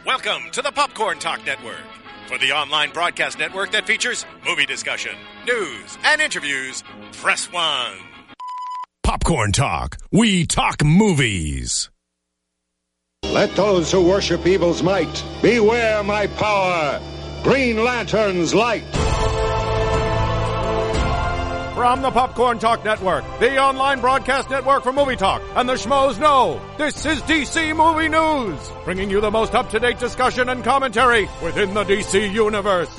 Welcome to the Popcorn Talk Network, for the online broadcast network that features movie discussion, news, and interviews. Press 1. Popcorn Talk. We talk movies. Let those who worship evil's might beware my power. Green Lantern's light. From the Popcorn Talk Network, the online broadcast network for movie talk, and the schmoes know, this is DC Movie News, bringing you the most up-to-date discussion and commentary within the DC Universe.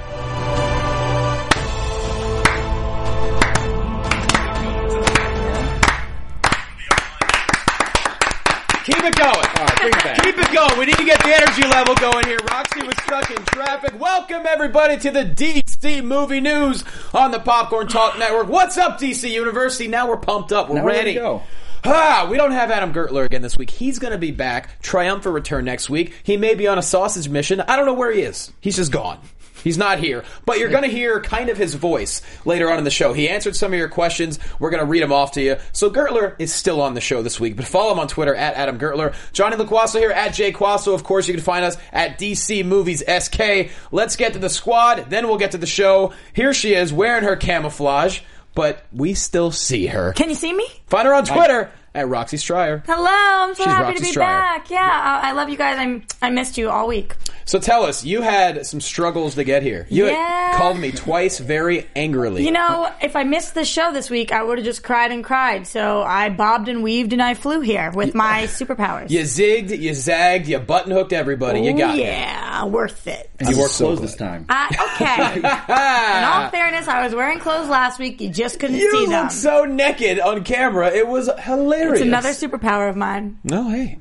Keep it going. Keep it going. We need to get the energy level going here. Roxy was stuck in traffic. Welcome, everybody, to the DC Movie News on the Popcorn Talk Network. What's up, DC University? Now we're pumped up. We're ready. We don't have Adam Gertler again this week. He's going to be back. Triumphant return next week. He may be on a sausage mission. I don't know where he is. He's just gone. He's not here. But you're going to hear kind of his voice later on in the show. He answered some of your questions. We're going to read them off to you. So Gertler is still on the show this week. But follow him on Twitter at Adam Gertler. Johnny LaQuasso here at Jay Quasso. Of course, you can find us at DC Movies SK. Let's get to the squad. Then we'll get to the show. Here she is wearing her camouflage. But we still see her. Can you see me? Find her on Twitter at Roxy Stryer. Hello, I'm so She's happy Roxy to be Stryer. back. Yeah, I love you guys. I missed you all week. So tell us, you had some struggles to get here. You had called me twice very angrily. You know, if I missed the show this week, I would have just cried and cried. So I bobbed and weaved and I flew here with my superpowers. You zigged, you zagged, you button hooked everybody. You got yeah, worth it. And you wore clothes this time. Okay. In all fairness, I was wearing clothes last week. You just couldn't see You them. looked so naked on camera. It was hilarious. It's another superpower of mine. No, hey.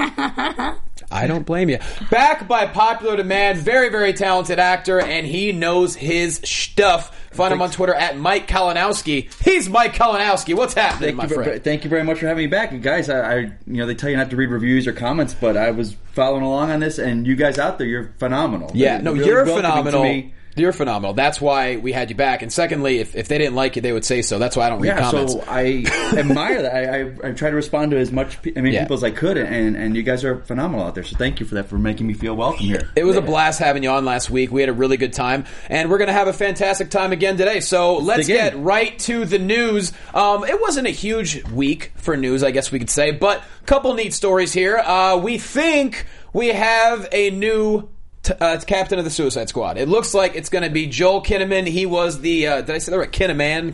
I don't blame you. Back by popular demand, very, very talented actor, and he knows his stuff. Find him on Twitter at Mike Kalinowski. He's Mike Kalinowski. What's happening, my friend? Thank you very much for having me back, guys. I they tell you not to read reviews or comments, but I was following along on this, and you guys out there, you're phenomenal. Yeah, Really you're welcoming phenomenal. to me. You're phenomenal. That's why we had you back. And secondly, if they didn't like you, they would say so. That's why I don't read comments. So I admire that. I try to respond to as much people as I could, and you guys are phenomenal out there. So thank you for that, for making me feel welcome here. It was a blast having you on last week. We had a really good time, and we're going to have a fantastic time again today. So let's get right to the news. It wasn't a huge week for news, I guess we could say, but a couple neat stories here. We think we have a new captain of the Suicide Squad. It looks like it's going to be Joel Kinnaman. He was the did I say that right? Kinnaman.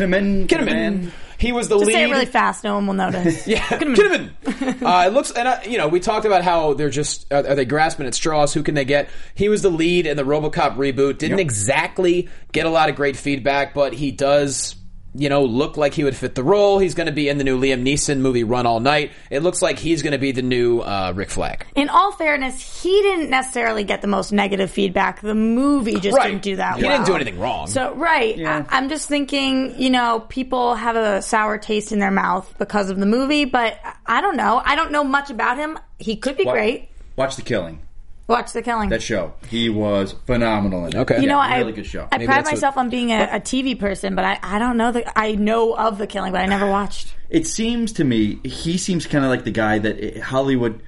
He was the lead. Just say it really fast. No one will notice. Yeah, Kinnaman. It looks, and we talked about how they're just are they grasping at straws? Who can they get? He was the lead in the RoboCop reboot. Didn't exactly get a lot of great feedback, but he does. Look like he would fit the role. He's going to be in the new Liam Neeson movie Run All Night. It looks like he's going to be the new Rick Flag. In all fairness, he didn't necessarily get the most negative feedback. The movie just didn't do that well. He didn't do anything wrong. So, I'm just thinking, people have a sour taste in their mouth because of the movie, but I don't know. I don't know much about him. He could be great. Watch The Killing. Watch The Killing. That show. He was phenomenal in it. Okay. Really good show. I pride myself on being a TV person, but I don't know. I know of The Killing, but I never watched. It seems to me, he seems kind of like the guy that Hollywood...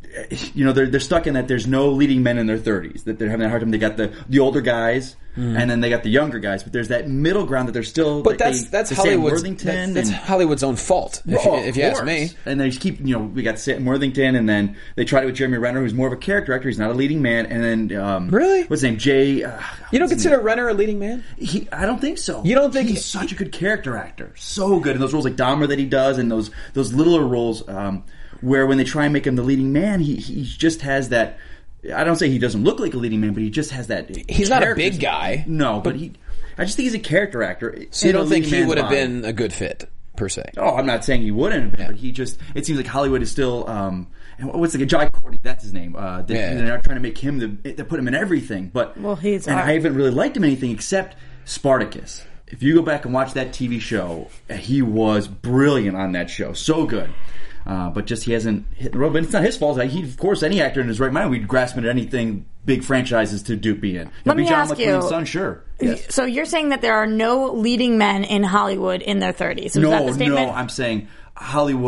they're stuck in that there's no leading men in their 30s. That they're having a hard time. They got the older guys, and then they got the younger guys. But there's that middle ground that they're still. But that's Hollywood's. That's and, Hollywood's own fault, if you ask me. And they just keep, we got Sam Worthington, and then they tried it with Jeremy Renner, who's more of a character actor. He's not a leading man. And then really, what's his name? Jay. You don't consider Renner a leading man? I don't think so. You don't think he's such a good character actor? So good in those roles like Dahmer that he does, and those littler roles. Where when they try and make him the leading man, he just has that. I don't say he doesn't look like a leading man, but he just has that. He's not a big guy. No, but I just think he's a character actor. So you don't think he would have been a good fit per se? Oh, I'm not saying he wouldn't, but he just. It seems like Hollywood is still. And what's the guy? Jai Courtney, that's his name. They're not trying to make him they put him in everything, but I haven't really liked him in anything except Spartacus. If you go back and watch that TV show, he was brilliant on that show. So good. But just he hasn't hit the road. But it's not his fault. Of course, any actor in his right mind would grasp at anything big franchises to be in. Let me John ask McClane's you. son, sure. Yes. So you're saying that there are no leading men in Hollywood in their 30s? Is that the statement? No, I'm saying Hollywood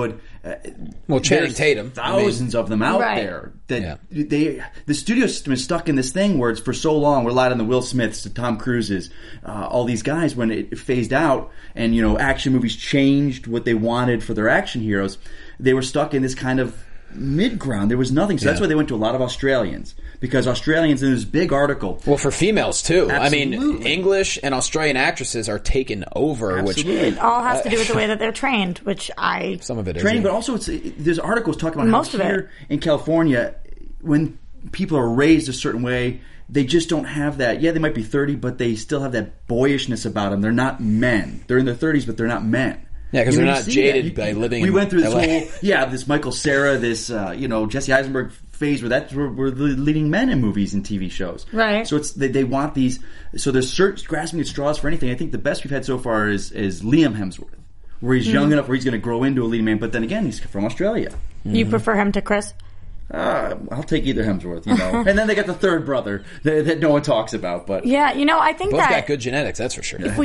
Channing Tatum, thousands of them out there. That the studio system is stuck in this thing where it's for so long relied on the Will Smiths, the Tom Cruises, all these guys. When it phased out, and action movies changed what they wanted for their action heroes, they were stuck in this kind of mid-ground. There was nothing. So that's why they went to a lot of Australians. Because Australians, in this big article... Well, for females, too. Absolutely. I mean, English and Australian actresses are taken over. Absolutely. Which it all has to do with the way that they're trained, which Some of it is. Training, but also there's articles talking about most how of here in California, when people are raised a certain way, they just don't have that. Yeah, they might be 30, but they still have that boyishness about them. They're not men. They're in their 30s, but they're not men. Yeah, because they're not jaded by living in We went through this LA. whole, this Michael Cera, this, Jesse Eisenberg phase where we're the leading men in movies and TV shows. Right. So they want these, so they're grasping at straws for anything. I think the best we've had so far is Liam Hemsworth, where he's young enough where he's going to grow into a leading man, but then again, he's from Australia. You prefer him to Chris? I'll take either Hemsworth, and then they got the third brother that no one talks about. But yeah, I think both that got good genetics. That's for sure. If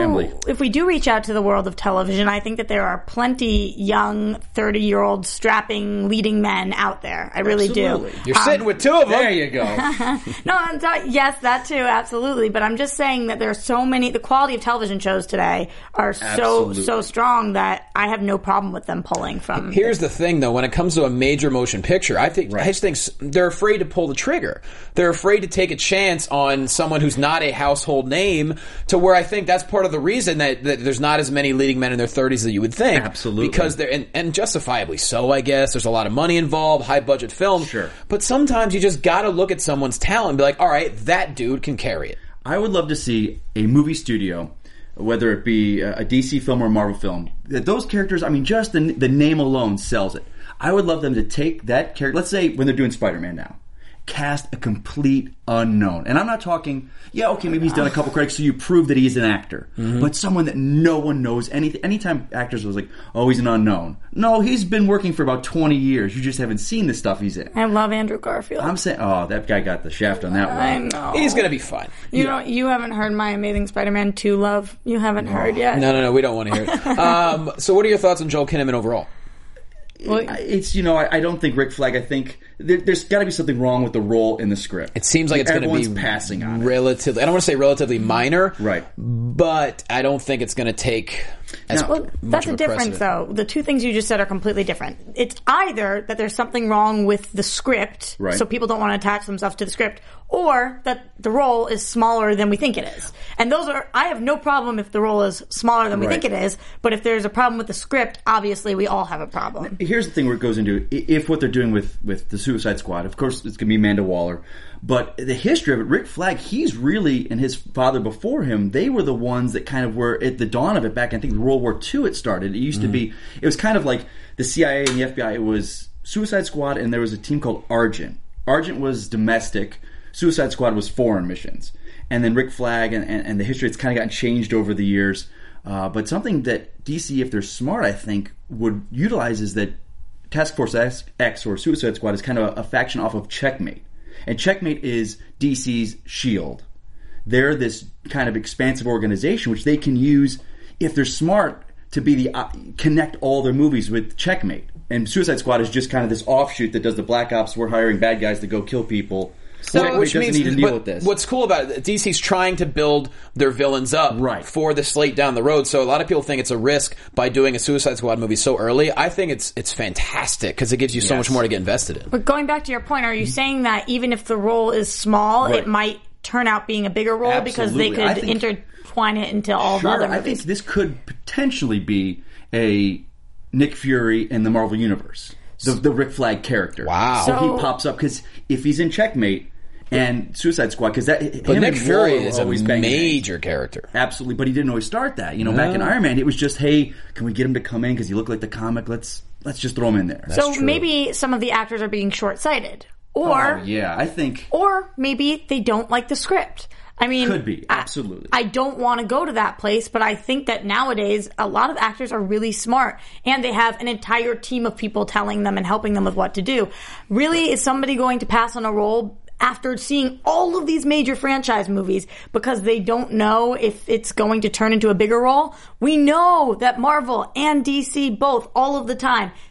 we do reach out to the world of television, I think that there are plenty young 30-year-old strapping leading men out there. I really Absolutely. do. You're sitting with two of them. There you go. No, yes, that too, absolutely. But I'm just saying that there are so many. The quality of television shows today are so strong that I have no problem with them pulling from. Here's the thing, though. When it comes to a major motion picture, I just think they're afraid to pull the trigger. They're afraid to take a chance on someone who's not a household name, to where I think that's part of the reason that there's not as many leading men in their 30s that you would think. Absolutely. Because they're, and justifiably so, I guess. There's a lot of money involved, high budget film. Sure. But sometimes you just gotta look at someone's talent and be like, all right, that dude can carry it. I would love to see a movie studio, whether it be a DC film or a Marvel film, that those characters, just the name alone sells it. I would love them to take that character, let's say when they're doing Spider-Man now, cast a complete unknown. And I'm not talking, maybe he's done a couple credits so you prove that he's an actor. Mm-hmm. But someone that no one knows anything. Anytime actors was like, oh, he's an unknown. No, he's been working for about 20 years. You just haven't seen the stuff he's in. I love Andrew Garfield. I'm saying, that guy got the shaft on that one. I know. He's going to be fine. You haven't heard My Amazing Spider-Man 2 Love? You haven't heard yet? No, we don't want to hear it. So what are your thoughts on Joel Kinnaman overall? Well, it's I don't think Rick Flag. I think there's got to be something wrong with the role in the script. It seems like it's going to be passing on relatively. I don't want to say relatively minor, right? But I don't think it's going to take. That's a difference, though. The two things you just said are completely different. It's either that there's something wrong with the script, right, so people don't want to attach themselves to the script, or that the role is smaller than we think it is. And I have no problem if the role is smaller than we think it is, but if there's a problem with the script, obviously we all have a problem. Here's the thing where it goes into, if what they're doing with the Suicide Squad, of course it's going to be Amanda Waller, but the history of it, Rick Flag, he's really, and his father before him, they were the ones that kind of were at the dawn of it back, I think World War II it started. It used to be, it was kind of like the CIA and the FBI. It was Suicide Squad and there was a team called Argent. Argent was domestic. Suicide Squad was foreign missions. And then Rick Flag and the history, it's kind of gotten changed over the years. But something that DC, if they're smart, I think, would utilize is that Task Force X or Suicide Squad is kind of a faction off of Checkmate. And Checkmate is DC's shield. They're this kind of expansive organization which they can use, if they're smart, to be connect all their movies with Checkmate. And Suicide Squad is just kind of this offshoot that does the Black Ops. We're hiring bad guys to go kill people. Which doesn't need to deal with this. What's cool about it, DC's trying to build their villains up for the slate down the road. So a lot of people think it's a risk by doing a Suicide Squad movie so early. I think it's fantastic because it gives you so much more to get invested in. But going back to your point, are you saying that even if the role is small, it might turn out being a bigger role because they could intertwine it into all the other movies? I think this could potentially be a Nick Fury in the Marvel Universe. The Rick Flag character. Wow. So he pops up because if he's in Checkmate and Suicide Squad, because that. But Nick Fury is a major character. Absolutely, but he didn't always start that. Back in Iron Man, it was just, hey, can we get him to come in because he looked like the comic? Let's just throw him in there. So maybe some of the actors are being short-sighted, or I think, or maybe they don't like the script. I mean, could be, absolutely. I don't want to go to that place, but I think that nowadays a lot of actors are really smart and they have an entire team of people telling them and helping them with what to do. Really, is somebody going to pass on a role after seeing all of these major franchise movies because they don't know if it's going to turn into a bigger role? We know that Marvel and DC both, all of the time,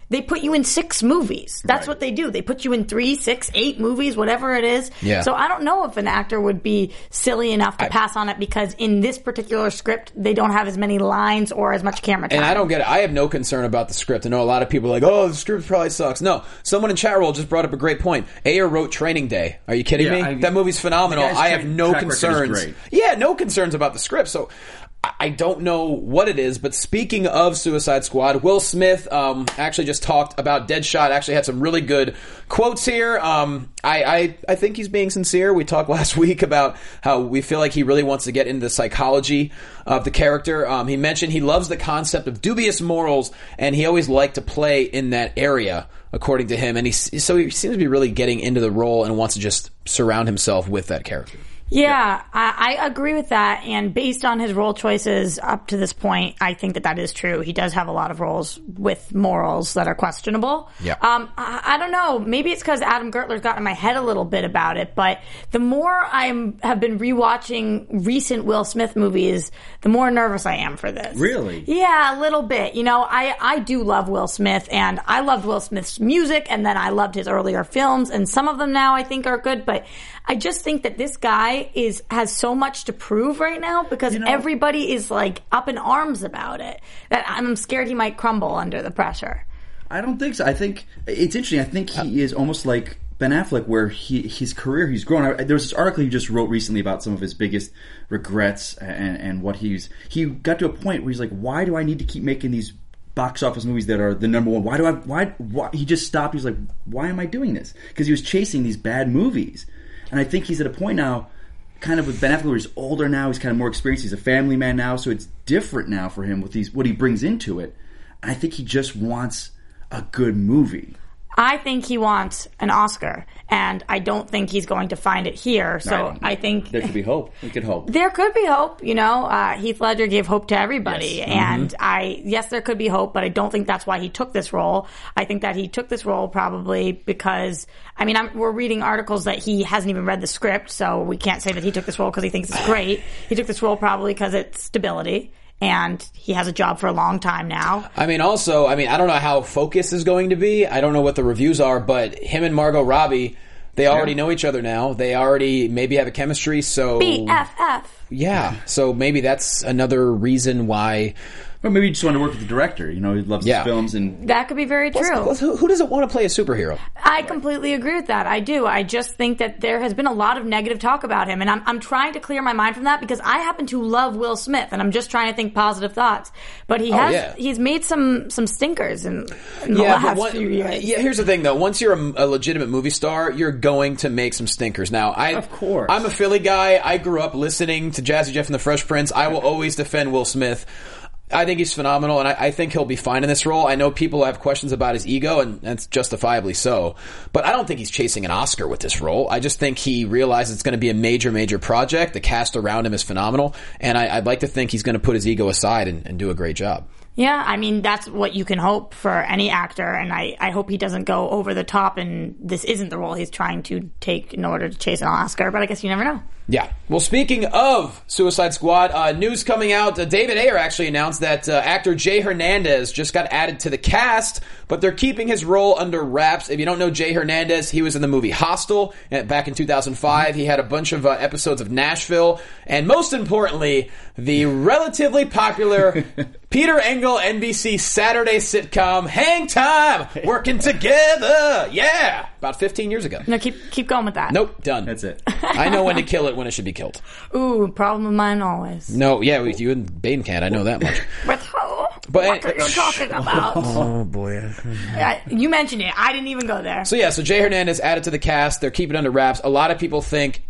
they put you in 6 movies. That's what they do. They put you in 3, 6, 8 movies, whatever it is. Yeah. So I don't know if an actor would be silly enough to pass on it because in this particular script, they don't have as many lines or as much camera time. And I don't get it. I have no concern about the script. I know a lot of people are like, oh, the script probably sucks. No. Someone in chat roll just brought up a great point. Ayer wrote Training Day. Are you kidding me? That movie's phenomenal. I have no concerns. Yeah, no concerns about the script. So I don't know what it is, but speaking of Suicide Squad, Will Smith actually just talked about Deadshot, actually had some really good quotes here. I think he's being sincere. We talked last week about how we feel like he really wants to get into the psychology of the character. He mentioned he loves the concept of dubious morals, and he always liked to play in that area, according to him. And so he seems to be really getting into the role and wants to just surround himself with that character. Yeah, I agree with that. And based on his role choices up to this point, I think that is true. He does have a lot of roles with morals that are questionable. Yeah. I don't know. Maybe it's because Adam Gertler's got in my head a little bit about it. But the more I have been rewatching recent Will Smith movies, the more nervous I am for this. Really? Yeah, a little bit. You know, I do love Will Smith, and I loved Will Smith's music, and then I loved his earlier films, and some of them now I think are good. But I just think that this guy has so much to prove right now because everybody is like up in arms about it that I'm scared he might crumble under the pressure. I don't think so. I think it's interesting. I think he is almost like Ben Affleck, where his career, he's grown. There was this article he just wrote recently about some of his biggest regrets and what he got to a point where he's like, why do I need to keep making these box office movies that are the number one? Why he just stopped. He's like, why am I doing this? Because he was chasing these bad movies. And I think he's at a point now, kind of with Ben Affleck, where he's older now, he's kind of more experienced, he's a family man now, so it's different now for him with what he brings into it. And I think he just wants a good movie. I think he wants an Oscar, and I don't think he's going to find it here. So I think there could be hope. We could hope. There could be hope. You know, Heath Ledger gave hope to everybody, and yes, there could be hope, but I don't think that's why he took this role. I think that he took this role probably because, I mean, we're reading articles that he hasn't even read the script, so we can't say that he took this role because he thinks it's great. He took this role probably because it's stability. And he has a job for a long time now. I mean, also, I don't know how Focus is going to be. I don't know what the reviews are, but him and Margot Robbie, they already know each other now. They already maybe have a chemistry, so... BFF. Yeah, so maybe that's another reason why... Or maybe you just want to work with the director. You know, he loves his films. And that could be very true. Plus, who doesn't want to play a superhero? I completely agree with that. I do. I just think that there has been a lot of negative talk about him, and I'm trying to clear my mind from that because I happen to love Will Smith, and I'm just trying to think positive thoughts. But he's made some stinkers in the last few years. Yeah, here's the thing, though. Once you're a legitimate movie star, you're going to make some stinkers. Now, of course. I'm a Philly guy. I grew up listening to Jazzy Jeff and the Fresh Prince. I will always defend Will Smith. I think he's phenomenal, and I think he'll be fine in this role. I know people have questions about his ego, and that's justifiably so. But I don't think he's chasing an Oscar with this role. I just think he realizes it's going to be a major, major project. The cast around him is phenomenal, and I'd like to think he's going to put his ego aside and do a great job. Yeah, I mean, that's what you can hope for any actor, and I hope he doesn't go over the top, and this isn't the role he's trying to take in order to chase an Oscar, but I guess you never know. Yeah. Well, speaking of Suicide Squad, news coming out, David Ayer actually announced that actor Jay Hernandez just got added to the cast, but they're keeping his role under wraps. If you don't know Jay Hernandez, he was in the movie Hostel back in 2005. He had a bunch of episodes of Nashville, and most importantly, the relatively popular Peter Engel NBC Saturday sitcom Hang Time, Working Together. Yeah. About 15 years ago. No, keep going with that. Nope, done. That's it. I know when to kill it, when it should be killed. Ooh, problem of mine always. No, yeah, with you and Bane can't. I know that much. With who? What are you talking about? Oh, boy. You mentioned it. I didn't even go there. So Jay Hernandez added to the cast. They're keeping it under wraps. A lot of people think...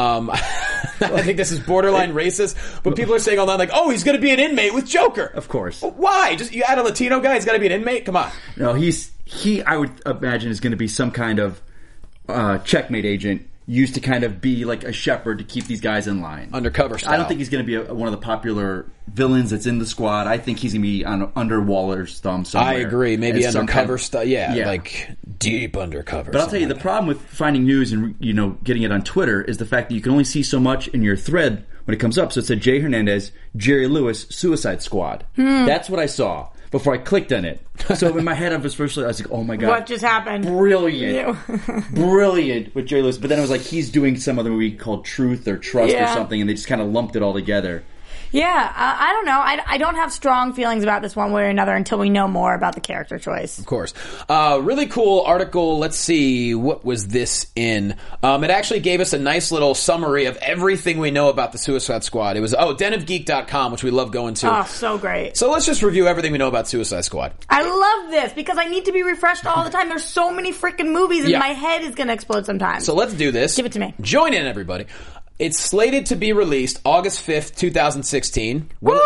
I think this is borderline racist, but people are saying online like, oh, he's going to be an inmate with Joker. Of course. Why? Just you add a Latino guy, he's got to be an inmate? Come on. No, he I would imagine is going to be some kind of checkmate agent used to kind of be like a shepherd to keep these guys in line. Undercover style. I don't think he's going to be one of the popular villains that's in the squad. I think he's going to be under Waller's thumb somewhere. I agree. Maybe undercover stuff. Yeah, like deep undercover. But I'll tell you, the problem with finding news and getting it on Twitter is the fact that you can only see so much in your thread when it comes up. So it said Jay Hernandez, Jerry Lewis, Suicide Squad. That's what I saw. before I clicked on it. So in my head, I was like, oh my God. What just happened? Brilliant. Brilliant with Jerry Lewis. But then I was like, he's doing some other movie called Truth or Trust or something, and they just kind of lumped it all together. Yeah, I don't know. I don't have strong feelings about this one way or another until we know more about the character choice. Of course. Really cool article. Let's see. What was this in? It actually gave us a nice little summary of everything we know about the Suicide Squad. It was, denofgeek.com, which we love going to. Oh, so great. So let's just review everything we know about Suicide Squad. I love this because I need to be refreshed all the time. There's so many freaking movies and my head is going to explode sometimes. So let's do this. Give it to me. Join in, everybody. It's slated to be released August 5th, 2016. Will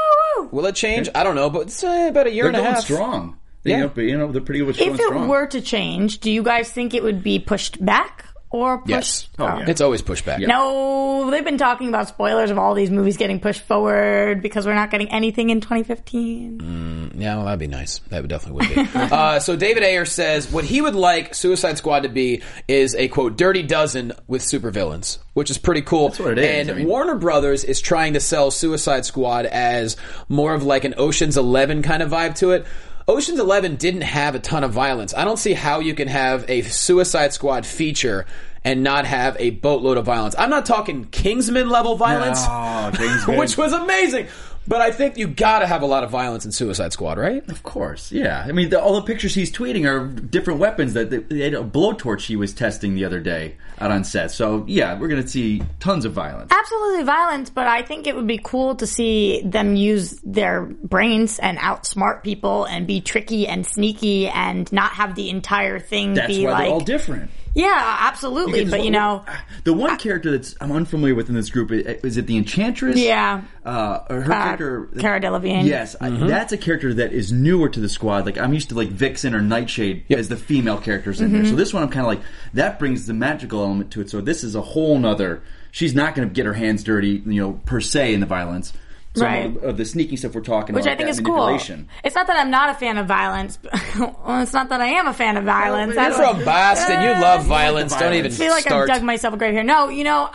it change? I don't know, but it's about a year and a half. They're going strong. They're pretty good with going strong. If it were to change, do you guys think it would be pushed back? Or pushed? Yes. It's always pushed back. Yeah. No, they've been talking about spoilers of all these movies getting pushed forward because we're not getting anything in 2015. Yeah, well, that'd be nice. That would definitely would be. So David Ayer says what he would like Suicide Squad to be is a, quote, dirty dozen with supervillains, which is pretty cool. That's what it is. And Warner Brothers is trying to sell Suicide Squad as more of like an Ocean's 11 kind of vibe to it. Ocean's 11 didn't have a ton of violence. I don't see how you can have a Suicide Squad feature and not have a boatload of violence. I'm not talking Kingsman level violence, which was amazing. But I think you gotta have a lot of violence in Suicide Squad, right? Of course, yeah. I mean, all the pictures he's tweeting are different weapons. They had a blowtorch he was testing the other day out on set. So, yeah, we're gonna see tons of violence. Absolutely violence, but I think it would be cool to see them use their brains and outsmart people and be tricky and sneaky and not have the entire thing That's be why like... they're all different. Yeah, absolutely, but the one character I'm unfamiliar with in this group, is it the Enchantress? Yeah. Her character... Cara Delevingne. Yes, that's a character that is newer to the squad. Like, I'm used to, like, Vixen or Nightshade as the female characters in there. So this one, I'm kind of like, that brings the magical element to it. So this is a whole nother... She's not going to get her hands dirty, per se, in the violence. Some of the sneaking stuff we're talking about. Which I think is cool. It's not that I'm not a fan of violence. Well, it's not that I am a fan of violence. You're from Boston. You love violence. Don't even I feel like I've dug myself a grave here. No,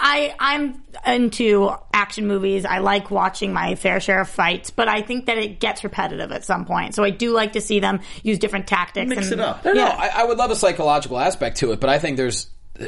I'm into action movies. I like watching my fair share of fights, but I think that it gets repetitive at some point. So I do like to see them use different tactics. Mix it up. No, I would love a psychological aspect to it, but I think it's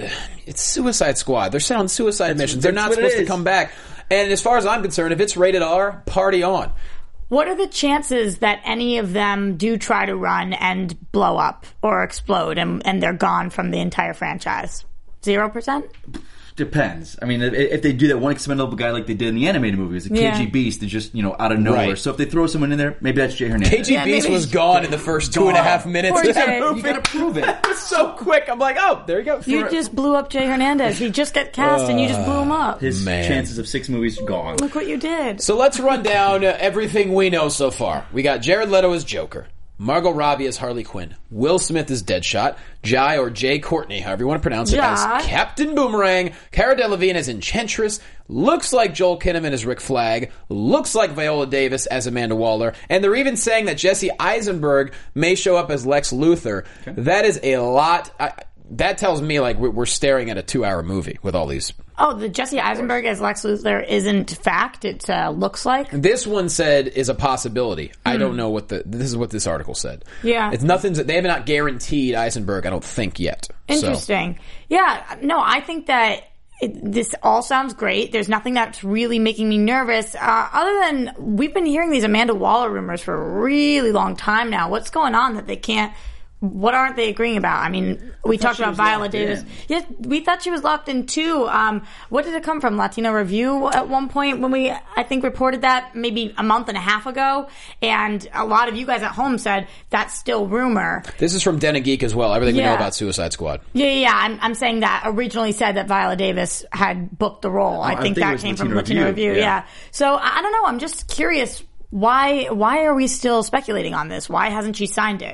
Suicide Squad. They're sent on suicide missions. They're not supposed to come back. And as far as I'm concerned, if it's rated R, party on. What are the chances that any of them do try to run and blow up or explode and they're gone from the entire franchise? 0%? Depends. I mean, if they do that one expendable guy like they did in the animated movies, the KG Beast is just, out of nowhere. Right. So if they throw someone in there, maybe that's Jay Hernandez. KG Beast was gone in the first 2.5 minutes of that movie. You gotta prove it. It's so quick. I'm like, there you go. You just blew up Jay Hernandez. He just got cast and you just blew him up. His chances of 6 movies are gone. Look what you did. So let's run down everything we know so far. We got Jared Leto as Joker. Margot Robbie as Harley Quinn. Will Smith as Deadshot. Jai or Jay Courtney, however you want to pronounce it, as Captain Boomerang. Cara Delevingne as Enchantress. Looks like Joel Kinnaman as Rick Flag. Looks like Viola Davis as Amanda Waller. And they're even saying that Jesse Eisenberg may show up as Lex Luthor. Okay. That is a lot. That tells me like we're staring at a 2-hour movie with all these. Oh, the Jesse Eisenberg as Lex Luthor isn't fact. It looks like. This one said is a possibility. I don't know this is what this article said. Yeah. It's nothing. They have not guaranteed Eisenberg, I don't think, yet. Interesting. So. Yeah. No, I think that this all sounds great. There's nothing that's really making me nervous. Other than we've been hearing these Amanda Waller rumors for a really long time now. What's going on that they can't? What aren't they agreeing about? I mean, we talked about Viola Davis. Yeah, we thought she was locked in too. What did it come from? Latino Review at one point when we, I think, reported that maybe a month and a half ago. And a lot of you guys at home said that's still rumor. This is from Den of Geek as well. Everything we know about Suicide Squad. Yeah. I'm saying that originally said that Viola Davis had booked the role. I think that came from Latino Review. Yeah. So I don't know. I'm just curious. Why are we still speculating on this? Why hasn't she signed it?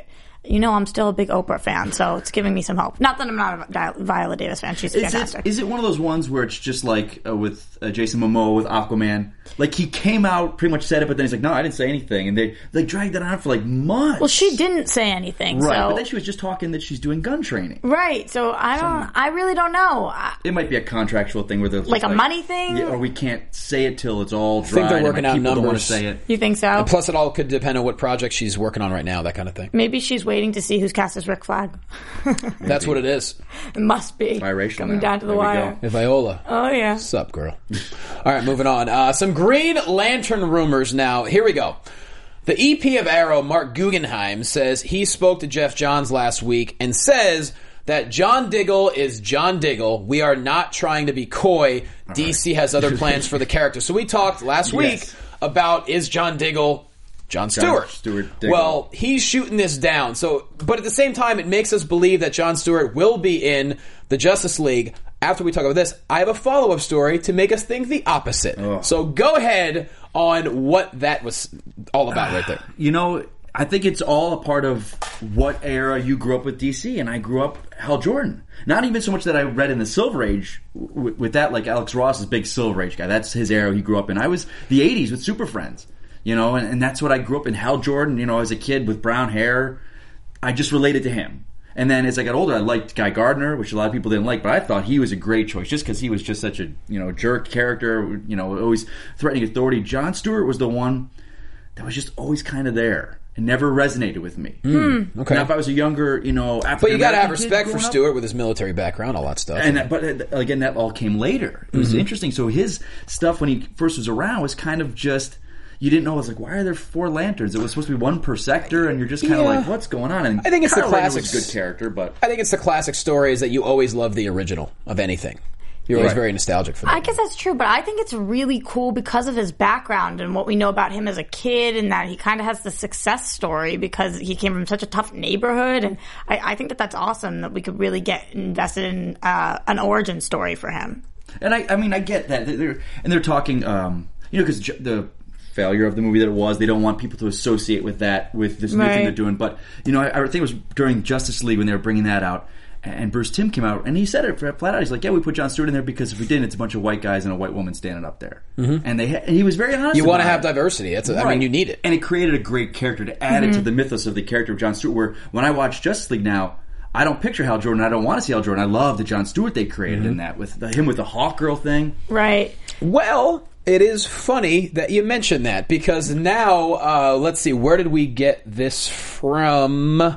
I'm still a big Oprah fan, so it's giving me some hope. Not that I'm not a Viola Davis fan. She's fantastic. Is it one of those ones where it's just like with Jason Momoa with Aquaman? Like, he came out, pretty much said it, but then he's like, no, I didn't say anything. And they dragged it on for like months. Well, she didn't say anything. Right, so. But then she was just talking that she's doing gun training. Right, so I really don't know. It might be a contractual thing where there's like a money thing? Yeah, or we can't say it till it's all dry. I think they're working out numbers. Don't want to say it. You think so? And plus, it all could depend on what project she's working on right now, that kind of thing. Maybe she's waiting to see who's cast as Rick Flag. That's what it is. It must be. Biracial Coming now. down to the wire. Viola. Oh, yeah. Sup, girl. All right, moving on. Some Green Lantern rumors now. Here we go. The EP of Arrow, Mark Guggenheim, says he spoke to Jeff Johns last week and says that John Diggle is John Diggle. We are not trying to be coy. DC has other plans for the character. So we talked last week about, is John Diggle John Stewart? Well, he's shooting this down. But at the same time, it makes us believe that John Stewart will be in the Justice League. After we talk about this, I have a follow-up story to make us think the opposite. Oh. So go ahead on what that was all about right there. I think it's all a part of what era you grew up with DC, and I grew up Hal Jordan. Not even so much that I read in the Silver Age with that, like Alex Ross is a big Silver Age guy. That's his era he grew up in. I was the 80s with Super Friends, and that's what I grew up in. Hal Jordan, as a kid with brown hair, I just related to him. And then as I got older, I liked Guy Gardner, which a lot of people didn't like, but I thought he was a great choice just because he was just such a jerk character, always threatening authority. John Stewart was the one that was just always kind of there. It never resonated with me. Okay. Now, if I was a younger, African-American but you got to have kid respect for Stewart with his military background, all that stuff. But again, that all came later. It was interesting. So his stuff when he first was around was kind of just. You didn't know. It was like, why are there 4 lanterns? It was supposed to be one per sector, and you're just kind of like, what's going on? And I think it's the classic. Was a good character, but I think it's the classic story is that you always love the original of anything. You're always very nostalgic for that. I guess that's true, but I think it's really cool because of his background and what we know about him as a kid, and that he kind of has the success story because he came from such a tough neighborhood. And I think that's awesome that we could really get invested in an origin story for him. And I get that. They're talking, because the failure of the movie that it was, they don't want people to associate with that, with this new thing they're doing. But, I think it was during Justice League when they were bringing that out, and Bruce Timm came out, and he said it flat out. He's like, we put John Stewart in there because if we didn't, it's a bunch of white guys and a white woman standing up there. Mm-hmm. And he was very honest. You want to have diversity. You need it. And it created a great character to add it to the mythos of the character of John Stewart, where when I watch Justice League now, I don't picture Hal Jordan. I don't want to see Hal Jordan. I love the John Stewart they created in that, with him with the Hawkgirl thing. Right. Well, it is funny that you mentioned that, because now, let's see, where did we get this from?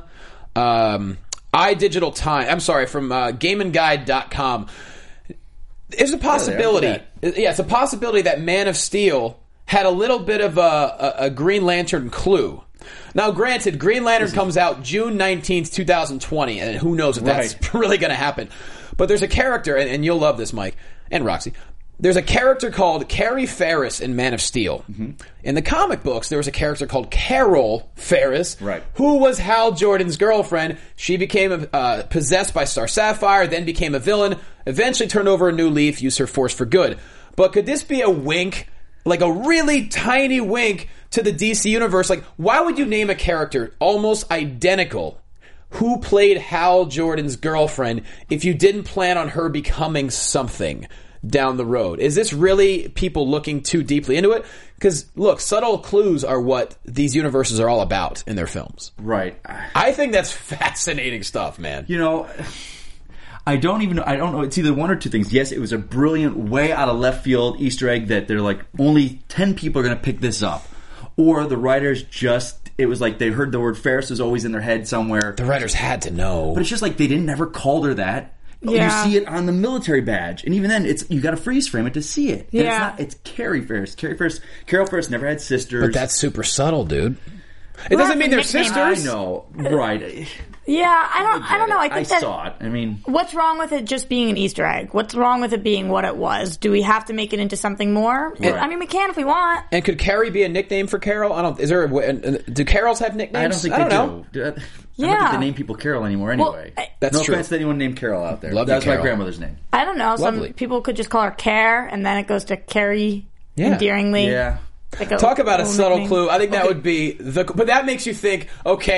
iDigital Time. I'm sorry, from GameandGuide.com. There's a possibility. It's a possibility that Man of Steel had a little bit of a Green Lantern clue. Now, granted, Green Lantern comes out June 19th, 2020, and who knows if that's really going to happen. But there's a character, and you'll love this, Mike, and Roxy. There's a character called Carrie Ferris in Man of Steel. Mm-hmm. In the comic books, there was a character called Carol Ferris, who was Hal Jordan's girlfriend. She became possessed by Star Sapphire, then became a villain, eventually turned over a new leaf, used her force for good. But could this be a wink, like a really tiny wink to the DC universe? Like, why would you name a character almost identical who played Hal Jordan's girlfriend if you didn't plan on her becoming something down the road? Is this really people looking too deeply into it? Because, look, subtle clues are what these universes are all about in their films. Right. I think that's fascinating stuff, man. I don't know. It's either one or two things. Yes, it was a brilliant, way out of left field Easter egg that they're like, only 10 people are going to pick this up. Or the writers it was like they heard the word Ferris was always in their head somewhere. The writers had to know. But it's just like they never called her that. Yeah. You see it on the military badge, and even then, you got to freeze frame it to see it. Yeah, it's Carrie Ferris. Carol Ferris never had sisters, but that's super subtle, dude. It doesn't mean they're sisters. I know, right? Yeah, I don't know. I saw it. I mean, what's wrong with it just being an Easter egg? What's wrong with it being what it was? Do we have to make it into something more? Right. I mean, we can if we want. And could Carrie be a nickname for Carol? Do Carols have nicknames? I don't think they do. I don't think they name people Carol anymore anyway. Well, that's no true. offense to anyone named Carol out there. Love that's my grandmother's name. I don't know. Lovely. Some people could just call her Care, and then it goes to Carrie endearingly. Yeah. Talk about a subtle clue. I think that would be but that makes you think, okay,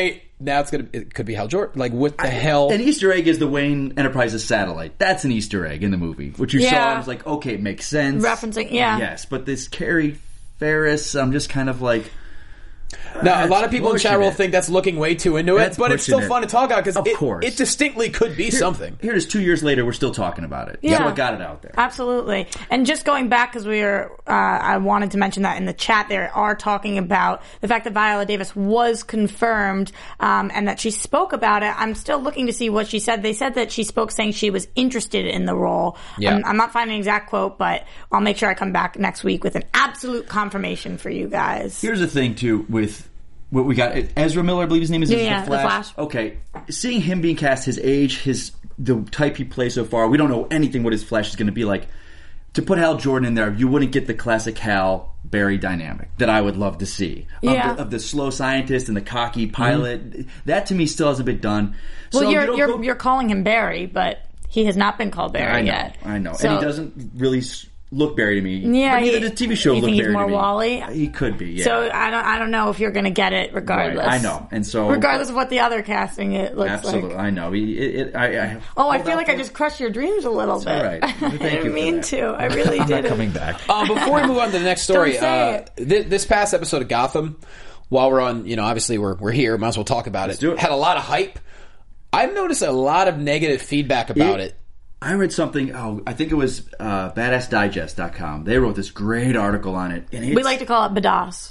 now it could be Hal Jordan. Like, what the hell? An Easter egg is the Wayne Enterprises satellite. That's an Easter egg in the movie, which you saw. I was like, okay, it makes sense. Referencing, yeah. Yes, but this Carrie Ferris, I'm just kind of like... Now, a lot of people in chat will think that's looking way too into it, but it's still fun to talk about because it distinctly could be something. Here it is 2 years later, we're still talking about it. Yeah. So I got it out there. Absolutely. And just going back, because I wanted to mention that in the chat, they are talking about the fact that Viola Davis was confirmed and that she spoke about it. I'm still looking to see what she said. They said that she spoke saying she was interested in the role. Yeah. I'm not finding an exact quote, but I'll make sure I come back next week with an absolute confirmation for you guys. Here's the thing, too, with what we got. Ezra Miller, I believe his name is. Yeah, the Flash. Okay. Seeing him being cast, his age, the type he plays so far, we don't know anything what his Flash is going to be like. To put Hal Jordan in there, you wouldn't get the classic Hal Barry dynamic that I would love to see. Of the slow scientist and the cocky pilot. Mm-hmm. That, to me, still hasn't been done. Well, so you're calling him Barry, but he has not been called Barry yet. I know. So, and he doesn't really... look Barry to me. Yeah, the TV show looked Barry to me. You think he's more Wally? He could be, yeah. So I don't know if you're going to get it regardless. Right, I know. And so regardless of what the other casting it looks absolutely, like. I know. I feel like I just crushed your dreams a little bit. All right. Thank I didn't mean to. I really didn't. I'm not coming back. Before we move on to the next story, this past episode of Gotham, while we're on, obviously we're here, might as well talk about it. Had a lot of hype. I've noticed a lot of negative feedback about it. I read something, I think it was BadassDigest.com. They wrote this great article on it. And we like to call it Badass.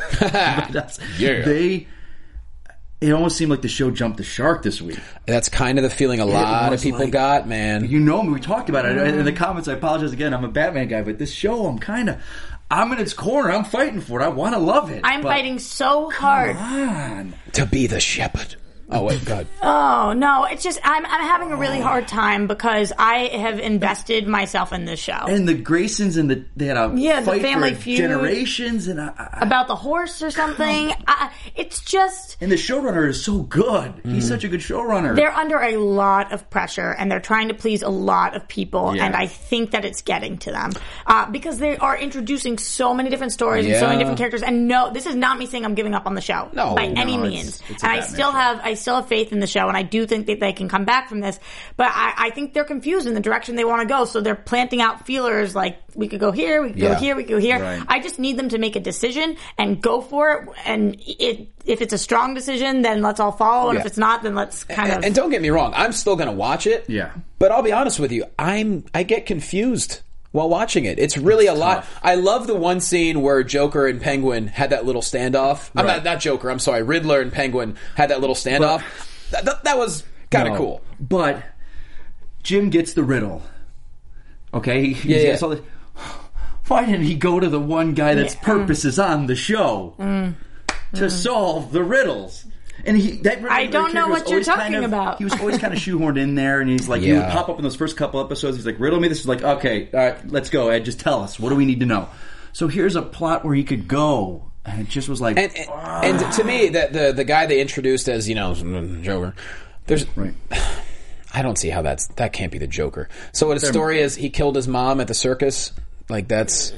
Yeah. It almost seemed like the show jumped the shark this week. That's kind of the feeling a lot of people got, man. You know me, we talked about it. In the comments, I apologize again, I'm a Batman guy, but this show, I'm in its corner. I'm fighting for it. I want to love it. I'm fighting so hard. Come on. To be the shepherd. Oh, wait, God. Oh, no. It's just, I'm having a really hard time because I have invested myself in this show. And the Graysons and they had a fight the Family for Feud, generations. And about the horse or something. It's just... And the showrunner is so good. He's such a good showrunner. They're under a lot of pressure and they're trying to please a lot of people. Yeah. And I think that it's getting to them. Because they are introducing so many different stories and so many different characters. And no, this is not me saying I'm giving up on the show. No. By any means. And I still have faith in the show, and I do think that they can come back from this. But I think they're confused in the direction they want to go, so they're planting out feelers like, we could go here, we could go here, we could go here. Right. I just need them to make a decision and go for it, and if it's a strong decision, then let's all follow, and if it's not, then let's kind of... And don't get me wrong, I'm still going to watch it. Yeah. But I'll be honest with you, I get confused while watching it. It's really a lot. I love the one scene where Joker and Penguin had that little standoff. Right. I'm not Joker, I'm sorry. Riddler and Penguin had that little standoff. That was kind of cool. But Jim gets the riddle. Okay? He gets all this. Why didn't he go to the one guy that's purpose is on the show to solve the riddles? And I don't know what you're talking about. He was always kind of shoehorned in there, and he's like, he would pop up in those first couple episodes. He's like, riddle me. This is like, okay, all right, let's go, Ed. Just tell us. What do we need to know? So here's a plot where he could go, and it just was like... And to me, the guy they introduced as, Joker, there's... Right. I don't see how that can't be the Joker. So what his story is, he killed his mom at the circus? Like, that's...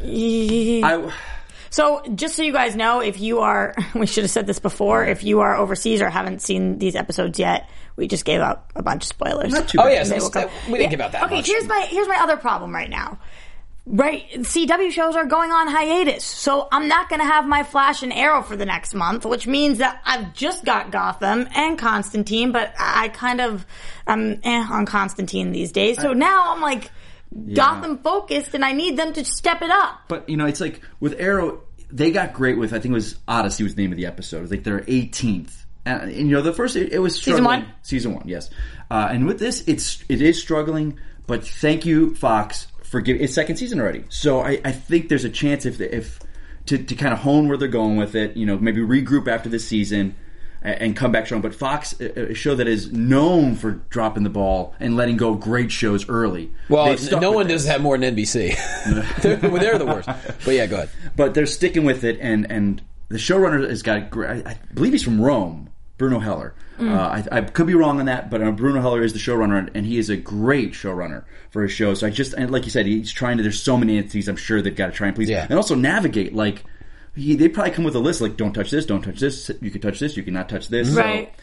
So, just so you guys know, if you are, we should have said this before, if you are overseas or haven't seen these episodes yet, we just gave out a bunch of spoilers. Not too bad. Oh, yes, we didn't give out that much. Okay, here's my other problem right now. Right, CW shows are going on hiatus, so I'm not going to have my Flash and Arrow for the next month, which means that I've just got Gotham and Constantine, but I kind of am on Constantine these days, so now I'm like... Gotham focused, and I need them to step it up. But, it's like, with Arrow, they got great with, I think it was Odyssey was the name of the episode. It was like their 18th. And the first, it was struggling. Season 1, yes. And with this, it is struggling, but thank you, Fox, for giving it's second season already. So I think there's a chance if to kind of hone where they're going with it, maybe regroup after this season and come back strong. But Fox, a show that is known for dropping the ball and letting go of great shows early. Well, no one does that more than NBC. They're the worst. But yeah, go ahead. But they're sticking with it, and the showrunner has got great. I believe he's from Rome, Bruno Heller. I could be wrong on that, but Bruno Heller is the showrunner, and he is a great showrunner for his show. So and like you said, he's trying to. There's so many entities. I'm sure they've got to try and please, and also navigate like. They probably come with a list like, don't touch this, you can touch this, you cannot touch this. Right.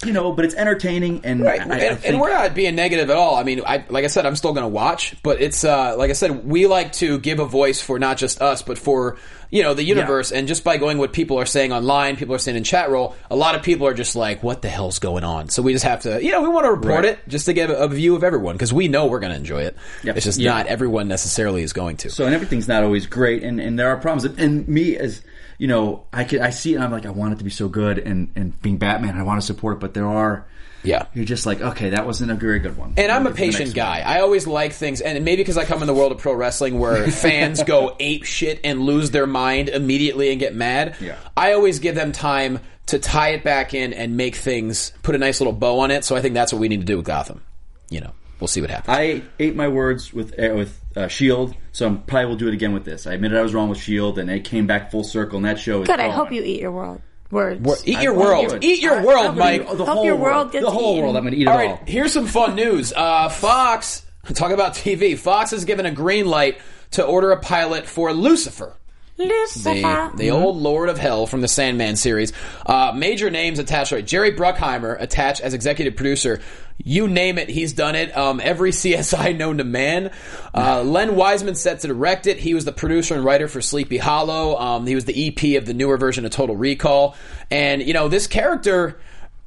but it's entertaining, and right. and we're not being negative at all. I mean, like I said, I'm still going to watch, but it's like I said, we like to give a voice for not just us, but for the universe. And just by going what people are saying online, people are saying in chat roll, a lot of people are just like, "What the hell's going on?" So we just have to, we want to report it just to give a view of everyone because we know we're going to enjoy it. Yep. It's just not everyone necessarily is going to. So and everything's not always great, and there are problems. And me as I see it and I'm like, I want it to be so good, and being Batman, I want to support it, but there are, you're just like, okay, that wasn't a very good one. And I'm a patient guy. I always like things, and maybe because I come in the world of pro wrestling where fans go ape shit and lose their mind immediately and get mad, I always give them time to tie it back in and make things, put a nice little bow on it, so I think that's what we need to do with Gotham. We'll see what happens. I ate my words with S.H.I.E.L.D., so I probably will do it again with this. I admitted I was wrong with S.H.I.E.L.D., and it came back full circle, and that show is good. I hope you eat your words. Eat your world. Eat your world, Mike. The whole world gets the whole eaten. world. I'm going to eat it all. All right, here's some fun news. Fox, talk about TV. Fox has given a green light to order a pilot for Lucifer. The old Lord of Hell from the Sandman series. Major names attached. Right, Jerry Bruckheimer attached as executive producer. You name it, he's done it. Every CSI known to man. Len Wiseman set to direct it. He was the producer and writer for Sleepy Hollow. He was the EP of the newer version of Total Recall. And, this character,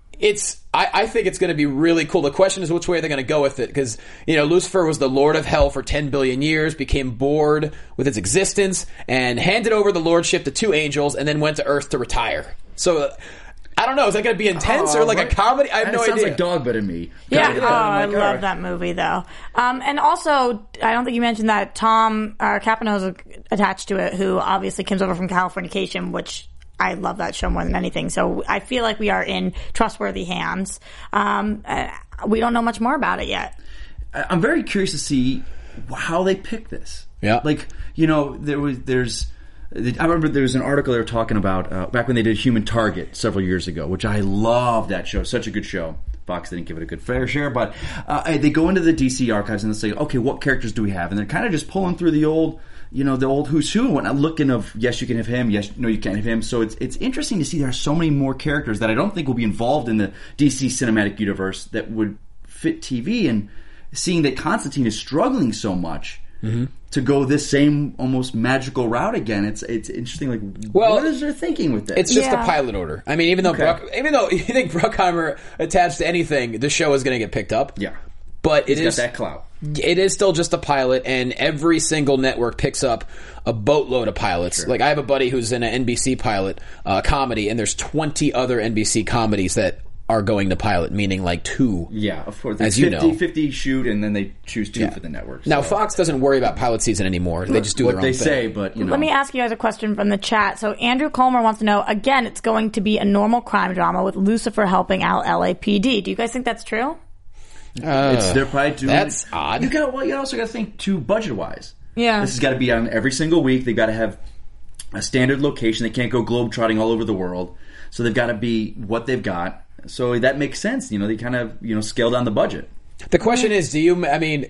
I think it's going to be really cool. The question is which way they're going to go with it. Because, Lucifer was the Lord of Hell for 10 billion years, became bored with its existence, and handed over the lordship to two angels, and then went to Earth to retire. So, I don't know. Is that going to be intense or like a comedy? I have no idea. It sounds like Dogma to me. Yeah. I love that movie, though. And also, I don't think you mentioned that Tom Capano's attached to it, who obviously comes over from Californication, which I love that show more than anything. So I feel like we are in trustworthy hands. We don't know much more about it yet. I'm very curious to see how they pick this. Yeah. Like, I remember there was an article they were talking about back when they did Human Target several years ago, which I love that show. Such a good show. Fox didn't give it a good fair share, but they go into the DC archives and they say, okay, what characters do we have? And they're kind of just pulling through the old who's who and whatnot, looking of, yes, you can have him, yes, no, you can't have him. So it's interesting to see there are so many more characters that I don't think will be involved in the DC cinematic universe that would fit TV, and seeing that Constantine is struggling so much to go this same almost magical route again. It's interesting. Like, what is their thinking with this? It's just a pilot order. I mean, even though you think Bruckheimer attached to anything, the show is going to get picked up. Yeah, but He's got that clout. It is still just a pilot, and every single network picks up a boatload of pilots. Sure. Like, I have a buddy who's in an NBC pilot comedy, and there's 20 other NBC comedies that are going to pilot, meaning like 2. Yeah, of course. As 50 shoot, and then they choose 2 for the network. Now, Fox doesn't worry about pilot season anymore. They just do their own thing. What they say, but, Let me ask you guys a question from the chat. So Andrew Colmer wants to know, again, it's going to be a normal crime drama with Lucifer helping out LAPD. Do you guys think that's true? They're probably doing that's odd. You also got to think, too, budget-wise. Yeah. This has got to be on every single week. They've got to have a standard location. They can't go globe-trotting all over the world. So they've got to be what they've got. So that makes sense. They kind of, scale down the budget. The question is, if you're going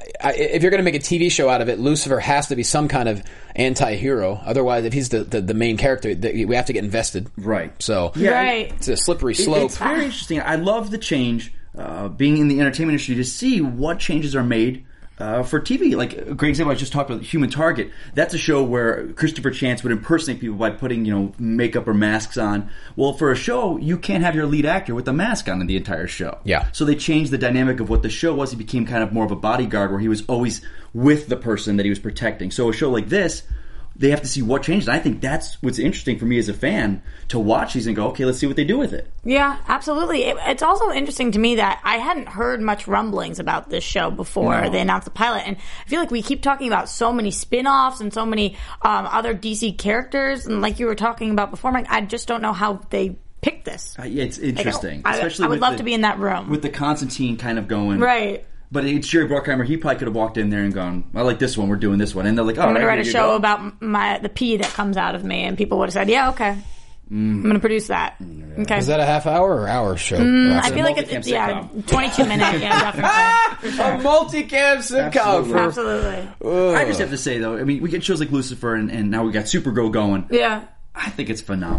to make a TV show out of it, Lucifer has to be some kind of anti-hero. Otherwise, if he's the main character, we have to get invested. Right. So right. It's a slippery slope. It's very interesting. I love the change, being in the entertainment industry, to see what changes are made for TV. Like a great example, I just talked about Human Target. That's a show where Christopher Chance would impersonate people by putting, makeup or masks on. Well, for a show, you can't have your lead actor with a mask on in the entire show. Yeah. So they changed the dynamic of what the show was. He became kind of more of a bodyguard where he was always with the person that he was protecting. So a show like this, they have to see what changed. And I think that's what's interesting for me as a fan, to watch these and go, okay, let's see what they do with it. Yeah, absolutely. It's also interesting to me that I hadn't heard much rumblings about this show before they announced the pilot. And I feel like we keep talking about so many spin-offs and so many other DC characters. And like you were talking about before, Mike, I just don't know how they picked this. Yeah, it's interesting. Especially I would love to be in that room. With the Constantine kind of going. Right. But it's Jerry Bruckheimer. He probably could have walked in there and gone, I like this one, we're doing this one. And they're like, I'm going to write a show about the pee that comes out of me. And people would have said, yeah, okay. I'm going to produce that. Okay. Is that a half-hour or hour show? I feel like it's 22 minutes. Yeah, definitely. A multi-cam sitcom. Absolutely. I just have to say, though, we get shows like Lucifer, and now we got Supergirl going. Yeah. I think it's phenomenal.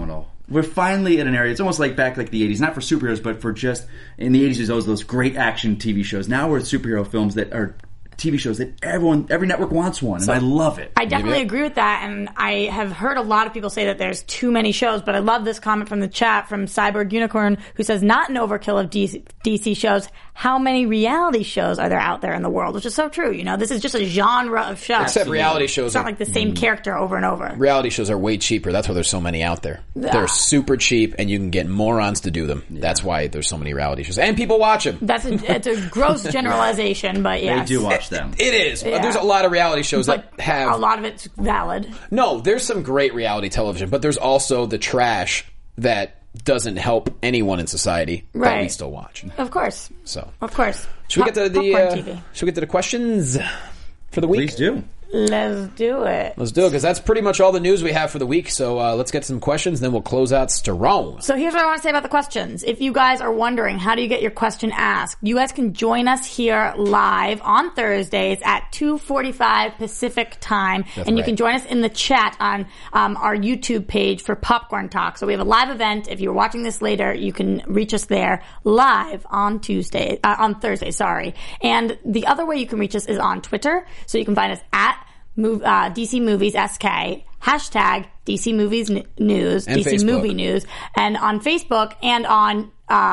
we're finally at an area. It's almost like back like the 80s, not for superheroes, but for just in the 80s. There's always those great action TV shows. Now we're at superhero films that are TV shows that every network wants one, and I love it. I definitely agree with that, and I have heard a lot of people say that there's too many shows, but I love this comment from the chat from Cyborg Unicorn, who says, not an overkill of DC shows. How many reality shows are there out there in the world? Which is so true. This is just a genre of shows. Except reality shows it's not like the same character over and over. Reality shows are way cheaper. That's why there's so many out there. They're super cheap, and you can get morons to do them. Yeah. That's why there's so many reality shows. And people watch them. It's a gross generalization, but yes. They do watch them. It is. Yeah. There's a lot of reality shows that have... A lot of it's valid. No, there's some great reality television, but there's also the trash that doesn't help anyone in society that we still watch. Of course. Of course. Should we get to the questions for the week? Please do. Let's do it. Because that's pretty much all the news we have for the week. So let's get some questions, then we'll close out strong. So here's what I want to say about the questions. If you guys are wondering, how do you get your question asked? You guys can join us here live on Thursdays at 2:45 Pacific time. You can join us in the chat on our YouTube page for Popcorn Talk. So we have a live event. If you're watching this later, you can reach us there live on Thursday. And the other way you can reach us is on Twitter. So you can find us at DC Movies SK, hashtag DC Movies News, and DC Facebook. Movie News, and on Facebook and on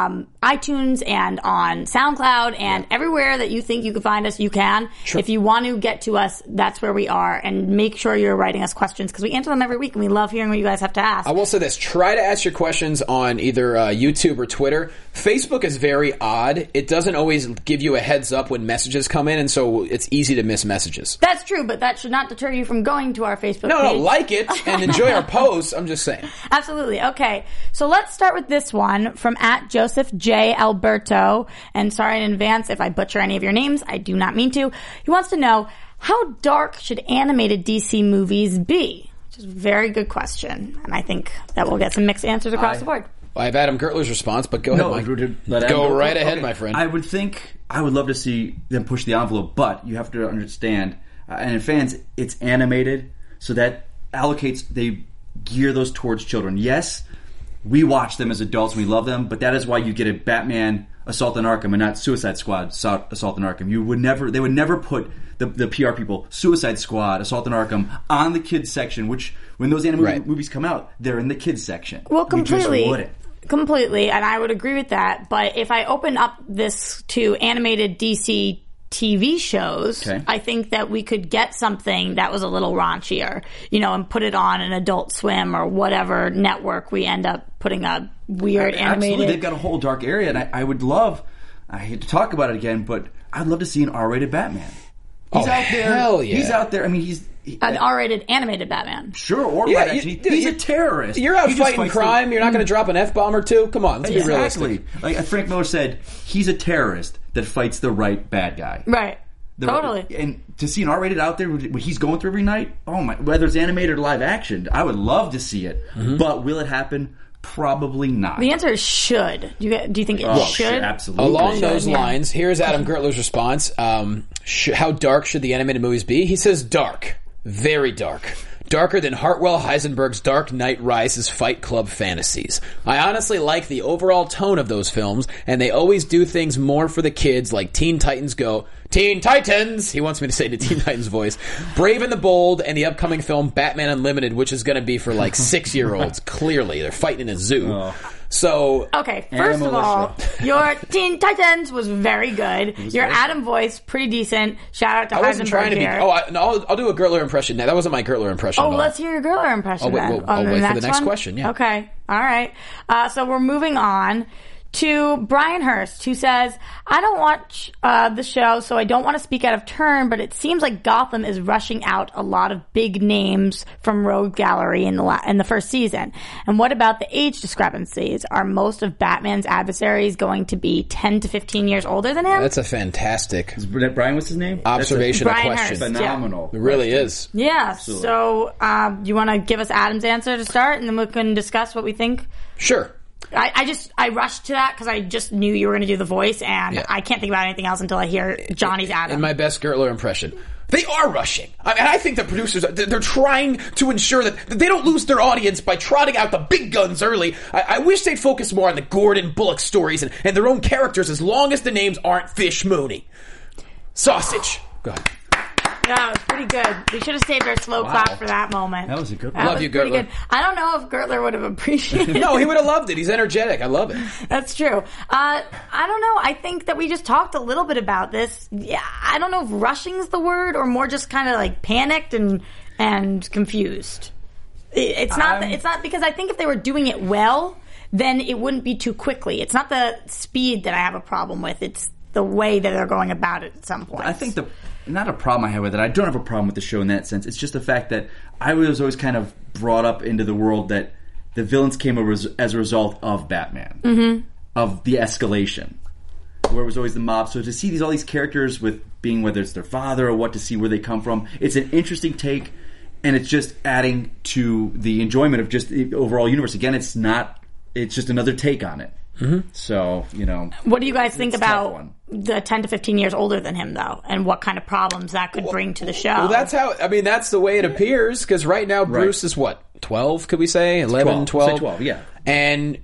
iTunes and on SoundCloud and everywhere that you think you can find us, you can. Sure. If you want to get to us, that's where we are. And make sure you're writing us questions because we answer them every week and we love hearing what you guys have to ask. I will say this. Try to ask your questions on either YouTube or Twitter. Facebook is very odd. It doesn't always give you a heads up when messages come in, and so it's easy to miss messages. That's true, but that should not deter you from going to our Facebook page. No, like it and enjoy our posts. I'm just saying. Absolutely. Okay, so let's start with this one from @Joseph J. Alberto. And sorry in advance if I butcher any of your names. I do not mean to. He wants to know, how dark should animated DC movies be? Which is a very good question. And I think that we'll get some mixed answers across the board. Well, I have Adam Gertler's response, but go ahead, Mike. Go right ahead, my friend. I would love to see them push the envelope, but you have to understand, and in fans, it's animated, so that they gear those towards children. Yes, we watch them as adults and we love them, but that is why you get a Batman Assault on Arkham and not Suicide Squad Assault on Arkham. They would never put the PR people, Suicide Squad, Assault on Arkham, on the kids section, which when those animated movies come out, they're in the kids section. Well, completely, and I would agree with that. But if I open up this to animated DC TV shows, I think that we could get something that was a little raunchier, and put it on an Adult Swim or whatever network we end up putting a weird animated. Absolutely, they've got a whole dark area, and I hate to talk about it again, but I'd love to see an R-rated Batman. He's out there. Hell yeah. He's out there. I mean, he's an R-rated animated Batman. Sure, or actually, he's a terrorist. You're out fighting crime. You're not going to drop an F-bomb or two? Come on, let's be realistic. Like Frank Miller said, he's a terrorist that fights the right bad guy. Right. Totally. And to see an R-rated out there, what he's going through every night, whether it's animated or live action, I would love to see it. Mm-hmm. But will it happen? Probably not. The answer is should. Do you think it should? Absolutely. Along those lines, here's Adam Gertler's response. How dark should the animated movies be? He says dark. Very dark. Darker than Hartwell Heisenberg's Dark Knight Rises Fight Club fantasies. I honestly like the overall tone of those films, and they always do things more for the kids, like Teen Titans Go. Teen Titans! He wants me to say the Teen Titans voice. Brave and the Bold, and the upcoming film Batman Unlimited, which is going to be for like 6-year-olds. Clearly, they're fighting in a zoo. Oh. So, okay, first of all, your Teen Titans was very good. Your Adam voice, pretty decent. Shout out to Heisenberg here. I'll do a Gertler impression. That wasn't my Gertler impression. Oh, let's hear your Gertler impression. I'll wait for the next question. Yeah. Okay. All right. So we're moving on to Brian Hurst, who says, I don't watch the show, so I don't want to speak out of turn, but it seems like Gotham is rushing out a lot of big names from Rogue Gallery in the first season. And what about the age discrepancies? Are most of Batman's adversaries going to be 10 to 15 years older than him? That's a fantastic... Brian, what's his name? Observational question. Hurst, phenomenal. Yeah. It really is. Yeah. Absolutely. So, you want to give us Adam's answer to start, and then we can discuss what we think? Sure. I rushed to that because I just knew you were going to do the voice, and I can't think about anything else until I hear Johnny's Adam. In my best Gertler impression. They are rushing. I mean, I think the producers, they're trying to ensure that they don't lose their audience by trotting out the big guns early. I wish they'd focus more on the Gordon Bullock stories and their own characters as long as the names aren't Fish Mooney. Sausage. Go ahead. Yeah, it was pretty good. We should have saved our slow clap for that moment. That was a good one. Love you, Gertler. Good. I don't know if Gertler would have appreciated it. No, he would have loved it. He's energetic. I love it. That's true. I don't know. I think that we just talked a little bit about this. Yeah, I don't know if rushing's the word or more just kind of like panicked and confused. It's not because I think if they were doing it well, then it wouldn't be too quickly. It's not the speed that I have a problem with. It's the way that they're going about it at some point. I think not a problem I have with it. I don't have a problem with the show in that sense. It's just the fact that I was always kind of brought up into the world that the villains came as a result of Batman, of the escalation, where it was always the mob. So to see all these characters with being whether it's their father or what, to see where they come from, it's an interesting take, and it's just adding to the enjoyment of just the overall universe. Again, it's just another take on it. Mm-hmm. So, what do you guys think about the 10 to 15 years older than him, though, and what kind of problems that could bring to the show? Well, that's the way it appears, because right now Bruce is what, 12, could we say? 11, 12? Say 12, yeah. And,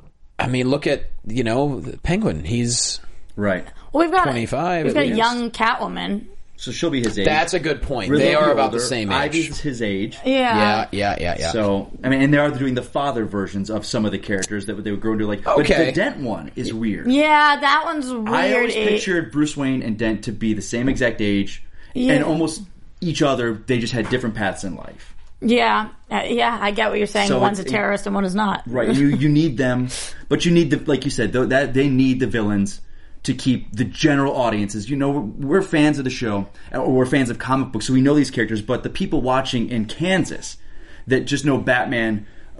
I mean, look at, the Penguin. He's right. Well, we've got 25. We've got a young Catwoman. So she'll be his age. That's a good point. They are about the same age. Ivy's his age. Yeah. Yeah. So, I mean, and they are doing the father versions of some of the characters that they would grow into. Like, okay. But the Dent one is weird. Yeah, that one's weird. I always pictured Bruce Wayne and Dent to be the same exact age, and almost each other. They just had different paths in life. Yeah, I get what you're saying. So one's a terrorist and one is not. Right. You need them, but you need like you said, that they need the villains to keep the general audiences. We're fans of the show, or we're fans of comic books, so we know these characters, but the people watching in Kansas that just know Batman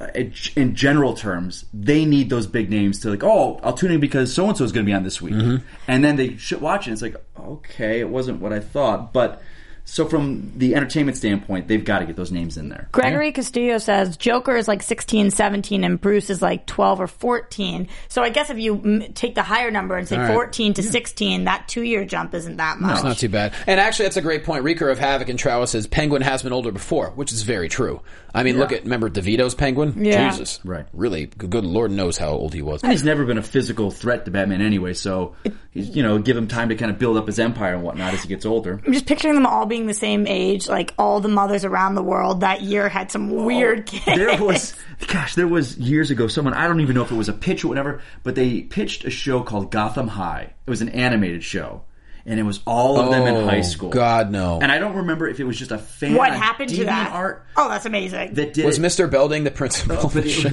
in general terms, they need those big names to I'll tune in because so-and-so is going to be on this week. Mm-hmm. And then they watch it, and it's like, okay, it wasn't what I thought, but... So from the entertainment standpoint, they've got to get those names in there. Gregory Castillo says Joker is like 16, 17, and Bruce is like 12 or 14. So I guess if you take the higher number and say 14 to 16, that 2-year jump isn't that much. No, it's not too bad. And actually, that's a great point. Reeker of Havoc and Trower says Penguin has been older before, which is very true. I mean, remember DeVito's Penguin? Yeah. Jesus. Right. Really, good Lord knows how old he was. And he's never been a physical threat to Batman anyway, so he's, give him time to kind of build up his empire and whatnot as he gets older. I'm just picturing them all being the same age, like all the mothers around the world that year had some weird kids. There was years ago someone, I don't even know if it was a pitch or whatever, but they pitched a show called Gotham High. It was an animated show. And it was all of them in high school. God, no. And I don't remember if it was just a fan. What happened to that? Art oh, that's amazing. Was Mr. Belding the principal? But it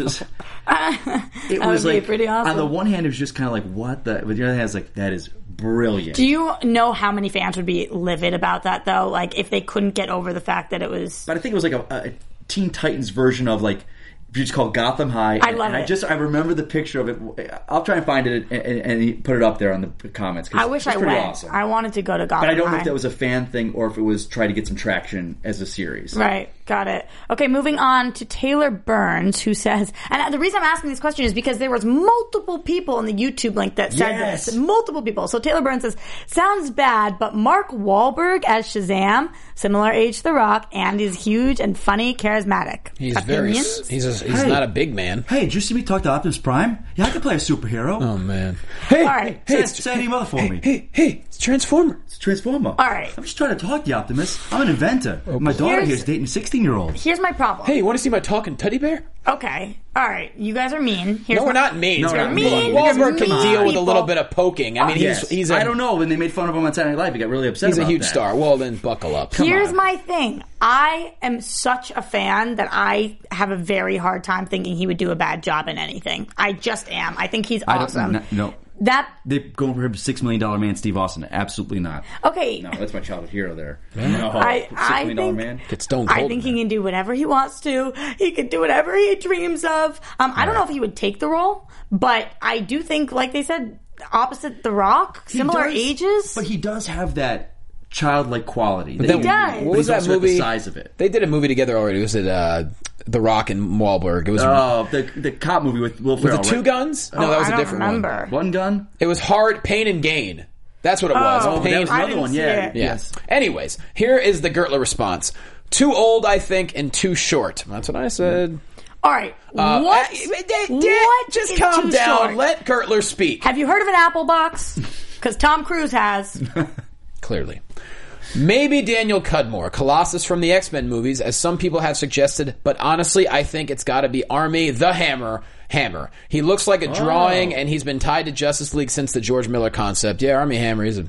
was like, pretty awesome. On the one hand, it was just kind of like, what the... But the other hand, it's like, that is brilliant. Do you know how many fans would be livid about that, though? Like, if they couldn't get over the fact that it was... But I think it was like a Teen Titans version of, like... It's called Gotham High. I love it. I remember the picture of it. I'll try and find it and put it up there on the comments. I wish I went. Awesome. I wanted to go to Gotham High. But I don't know if that was a fan thing or if it was trying to get some traction as a series. Right. Got it. Okay, moving on to Taylor Burns, who says, and the reason I'm asking this question is because there was multiple people in the YouTube link that said this. Multiple people. So Taylor Burns says, sounds bad, but Mark Wahlberg as Shazam, similar age to The Rock, and he's huge and funny, charismatic. He's he's not a big man. Hey, did you see me talk to Optimus Prime? Yeah, I can play a superhero. Oh, man. Hey, all right. Say any mother for me. Hey, it's Transformer. It's Transformer. All right. I'm just trying to talk to you, Optimus. I'm an inventor. My daughter here is dating a 16-year-old. Here's my problem. Hey, you want to see my talking teddy bear? Okay. All right. You guys are mean. No, we're not mean. You're mean. Wahlberg can deal with a little bit of poking. I mean, he's I don't know. When they made fun of him on Saturday Night Live, he got really upset about that. He's a huge star. Well, then buckle up. Here's my thing. I am such a fan that I have a very hard time thinking he would do a bad job in anything. I just am. I think he's awesome. No. They're going for him, $6 million man, Steve Austin. Absolutely not. Okay. No, that's my childhood hero there. No, $6 million man. Get Stone Cold. I think he can do whatever he wants to. He can do whatever he dreams of. I don't know if he would take the role, but I do think, like they said, opposite The Rock, similar ages. But he does have that childlike quality. He does. What was that movie? The size of it. They did a movie together already. Was it The Rock and Wahlberg? It was the cop movie with Will Ferrell. Was it Two Guns? No, that was a different one. One Gun? It was Hard Pain and Gain. That's what it was. Oh, Pain. That was another one, yeah. Yes. Anyways, here is the Gertler response. Too old, I think, and too short. That's what I said. All right. What Just is calm too down. short? Let Gertler speak. Have you heard of an Apple box? Because Tom Cruise has. Clearly. Maybe Daniel Cudmore, Colossus from the X-Men movies, as some people have suggested, but honestly, I think it's gotta be Army the Hammer. He looks like a drawing, and he's been tied to Justice League since the George Miller concept. Yeah, Army Hammer, he's a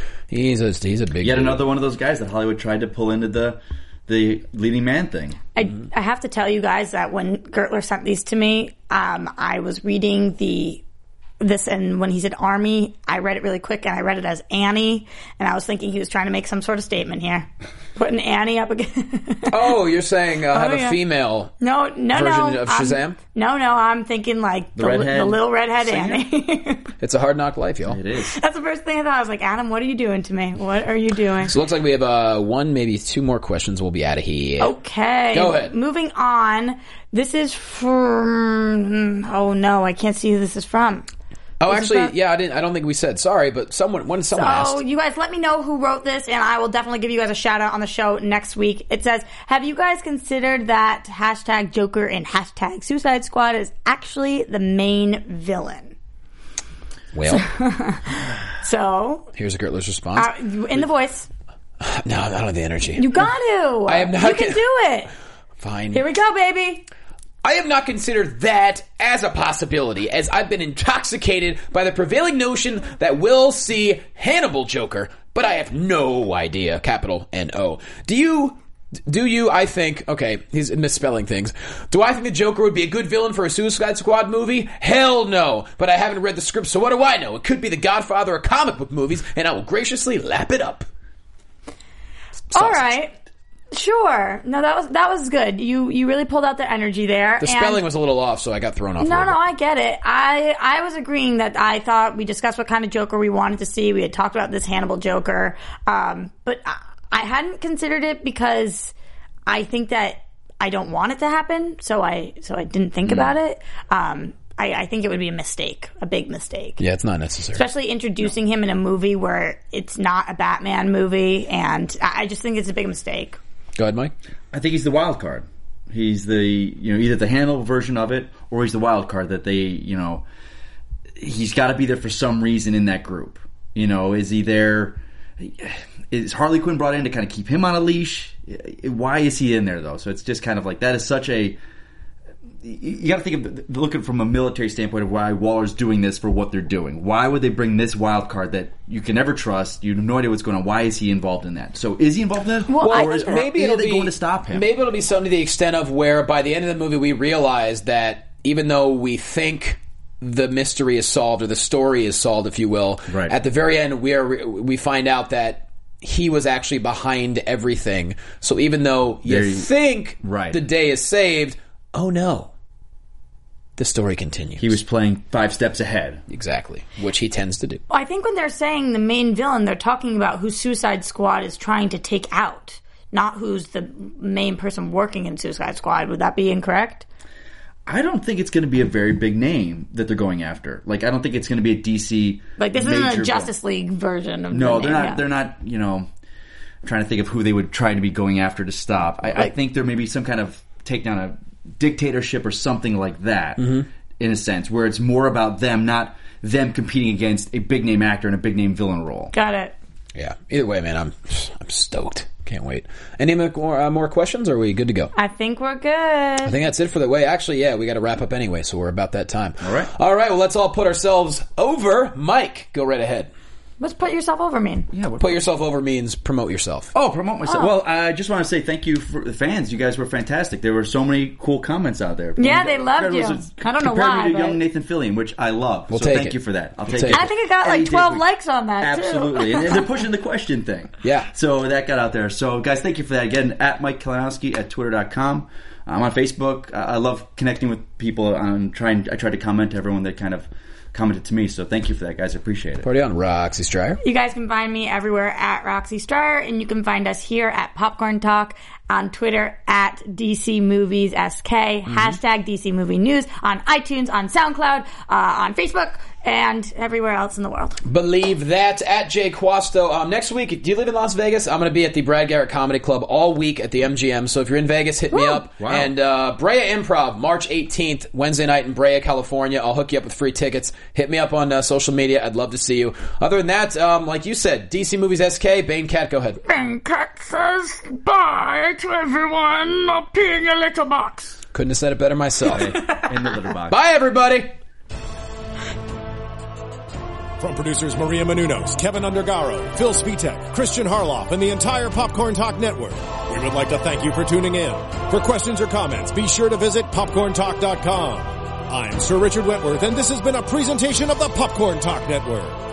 big Yet dude. another one of those guys that Hollywood tried to pull into the leading man thing. I have to tell you guys that when Gertler sent these to me, I was reading this, and when he said Army, I read it really quick, and I read it as Annie, and I was thinking he was trying to make some sort of statement here. Putting Annie up again. Oh, you're saying have a female version of Shazam? I'm thinking like the little redhead Annie. It's a hard knock life, y'all. It is. That's the first thing I thought. I was like, Adam, what are you doing to me? What are you doing? So it looks like we have one, maybe two more questions. We'll be out of here. Okay. Go ahead. Moving on. This is from... Oh, no. I can't see who this is from. Oh, actually, I don't think we said. Sorry, but someone asked. So, you guys let me know who wrote this, and I will definitely give you guys a shout-out on the show next week. It says, have you guys considered that hashtag Joker and hashtag Suicide Squad is actually the main villain? Well. So. Here's a Gertler's response. In the voice. No, I don't have the energy. You got to. I am not. You can do it. Fine. Here we go, baby. I have not considered that as a possibility, as I've been intoxicated by the prevailing notion that we'll see Hannibal Joker, but I have no idea, capital N-O. Do you, I think, okay, he's misspelling things. Do I think the Joker would be a good villain for a Suicide Squad movie? Hell no. But I haven't read the script, so what do I know? It could be The Godfather or comic book movies, and I will graciously lap it up. All right. Sure. No, that was good. You really pulled out the energy there. The spelling was a little off, so I got thrown off. No, I get it. I was agreeing that I thought we discussed what kind of Joker we wanted to see. We had talked about this Hannibal Joker. But I hadn't considered it because I think that I don't want it to happen, so I didn't think about it. I think it would be a mistake, a big mistake. Yeah, it's not necessary. Especially introducing him in a movie where it's not a Batman movie, and I just think it's a big mistake. Go ahead, Mike. I think he's the wild card. He's the, either the Hannibal version of it, or he's the wild card that they, he's got to be there for some reason in that group. Is he there? Is Harley Quinn brought in to kind of keep him on a leash? Why is he in there, though? So it's just kind of like, that is such a... You got to think of look at it from a military standpoint of why Waller's doing this for what they're doing. Why would they bring this wild card that you can never trust? You have no idea what's going on. Why is he involved in that? So is he involved in that? Well, maybe are they going to stop him? Maybe it'll be something to the extent of where by the end of the movie we realize that even though we think the mystery is solved or the story is solved, if you will, right. At the very end we find out that he was actually behind everything. So even though you think the day is saved, oh no. The story continues. He was playing 5 steps ahead. Exactly, which he tends to do. I think when they're saying the main villain, they're talking about who Suicide Squad is trying to take out, not who's the main person working in Suicide Squad. Would that be incorrect? I don't think it's going to be a very big name that they're going after. Like, I don't think it's going to be a DC. Like, this isn't a Justice League version of No, the they're name, not. They're not. I'm trying to think of who they would try to be going after to stop. I think there may be some kind of takedown of dictatorship or something like that, in a sense, where it's more about them, not them competing against a big name actor in a big name villain role. Got it. Yeah. Either way, man, I'm stoked. Can't wait. Any more questions, or are we good to go? I think we're good. I think that's it for the way. Actually, yeah, we got to wrap up anyway, so we're about that time. All right. Well, let's all put ourselves over. Mike, go right ahead. What's put yourself over mean? Yeah, put yourself over means promote yourself. Oh, promote myself. Oh. Well, I just want to say thank you for the fans. You guys were fantastic. There were so many cool comments out there. Yeah, they loved you. I don't know why. Compared me to young Nathan Fillion, which I love. We'll so take thank it. you for that. I'll take it. it. I think it got like 12 likes on that, Absolutely. too. And they're pushing the question thing. Yeah. So that got out there. So, guys, thank you for that. Again, at Mike Kalinowski at Twitter.com. I'm on Facebook. I love connecting with people. I try to comment to everyone that kind of commented to me, so thank you for that, guys. I appreciate it. Party on, Roxy Stryer. You guys can find me everywhere at Roxy Stryer, and you can find us here at Popcorn Talk. on Twitter at DC Movies SK, hashtag DC Movie News, on iTunes, on SoundCloud, on Facebook, and everywhere else in the world. Believe that. At Jay Quasto. Next week, do you live in Las Vegas? I'm going to be at the Brad Garrett Comedy Club all week at the MGM. So if you're in Vegas, hit me up. Wow. And Brea Improv, March 18th, Wednesday night in Brea, California. I'll hook you up with free tickets. Hit me up on social media. I'd love to see you. Other than that, like you said, DC Movies SK. Bane Cat, go ahead. Bane Cat says bye to everyone. I'll pee in your litter box. Couldn't have said it better myself. In the litter box. Bye, everybody. From producers Maria Menounos, Kevin Undergaro, Phil Svitek, Christian Harloff, and the entire Popcorn Talk Network, we would like to thank you for tuning in. For questions or comments, be sure to visit popcorntalk.com. I'm Sir Richard Wentworth, and this has been a presentation of the Popcorn Talk Network.